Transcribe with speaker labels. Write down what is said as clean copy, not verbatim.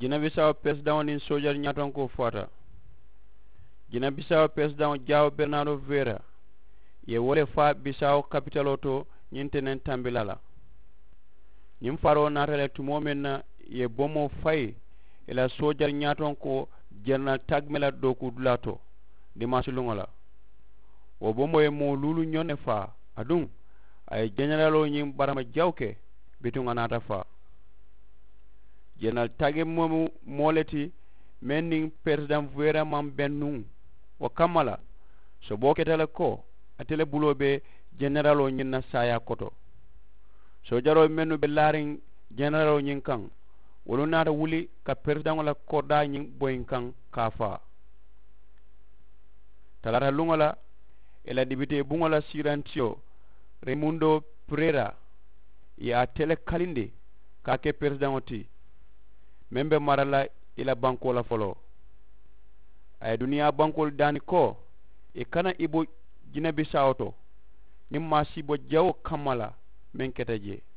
Speaker 1: Guinea-Bissau president nin sojar nyaton ko fota Guinea-Bissau president João Bernardo Vieira ye wole fa Bissau capitalo to nyintenen tambilala nim faro natale tumo menna ye bomo fay ila sojar nyaton ko general tagmela doku dulato dimanche lungola wo bomo ye mo lulu nyone fa adun ay generalo nyim barama jawke bitunga nata fa general tagem momu moleti menning president Vieira mam bennu wa kamala so boketele ko atele bulobe generalo nyinna saya koto so jaro menu be laring generalo nyin kan wolu nata wuli ka president la koda nyin boyin kan kafa talara lungola ela dibite bungola sirantio Raimundo Pereira ya tele kalinde ka ke president oti membe marala ila banko la folo ay duniya bankol dani ko e kana ibo Guinea-Bissau to nimma sibo jaw kamala men ketaje